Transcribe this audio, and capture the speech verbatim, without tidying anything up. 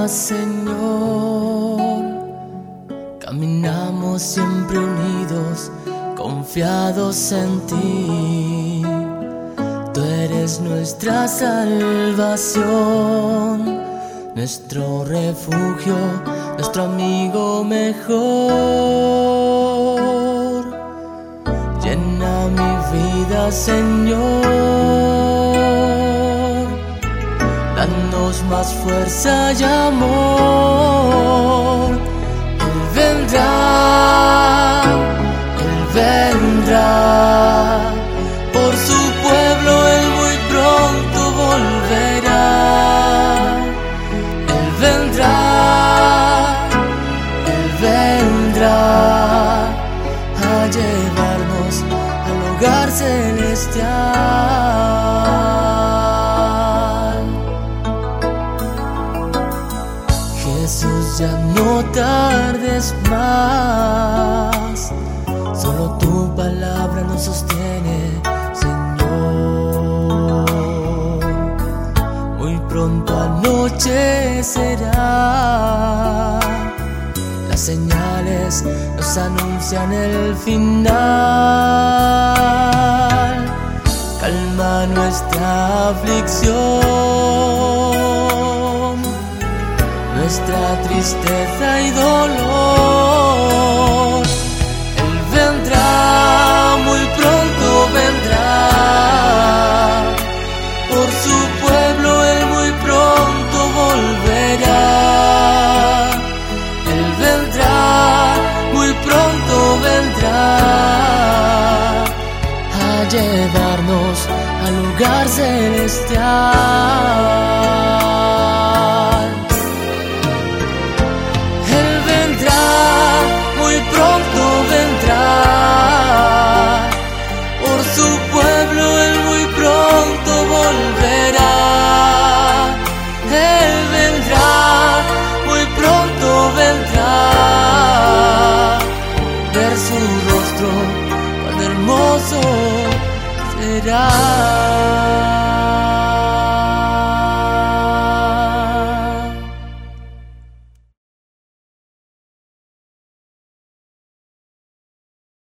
paz, Señor. Caminamos siempre unidos, confiados en ti. Tú eres nuestra salvación, nuestro refugio, nuestro amigo mejor. Llena mi vida, Señor, danos más fuerza y amor. Él vendrá, Él vendrá, por su pueblo Él muy pronto volverá. Él vendrá, Él vendrá a llevarnos al hogar celestial. Jesús, ya no tardes más, solo tu palabra nos sostiene, Señor. Muy pronto anochecerá, las señales nos anuncian el final. Calma nuestra aflicción, nuestra tristeza y dolor. Él vendrá, muy pronto vendrá, por su pueblo Él muy pronto volverá. Él vendrá, muy pronto vendrá a llevarnos al lugar celestial.